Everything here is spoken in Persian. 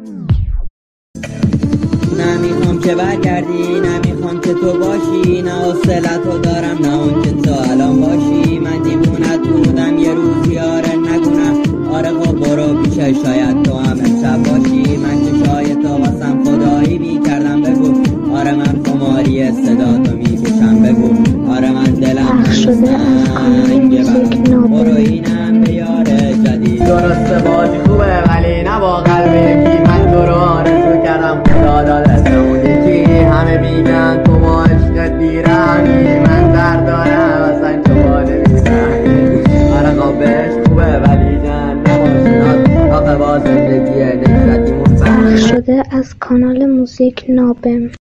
نمیخوام که برگردی، نمیخوام که تو باشی، نه حوصله‌تو دارم نه اون که تو الان باشی. من دیوونت بودم یه روز یاره نگونم، آره خب برو پیشه شاید تو هم امشب باشی. من چشای تو واسم خدایی بی کردم بگو، آره من خماری صدا تو میکشم بگو، آره من دلم سنگه برام برو اینم به یار جدید. درسته بازی خوبه ولی نه با قلب یکی، من تو رو آرزو کردم خدا دادت اون یکی. همه میگن تو با عشق دیرمی، من درد دارم اصلا شما نمیفهمی. آره خب عشق خوبه ولی جهنم آشناس، آخه با زندگی نکرتیمون پخش شده از کانال موزیک نابم.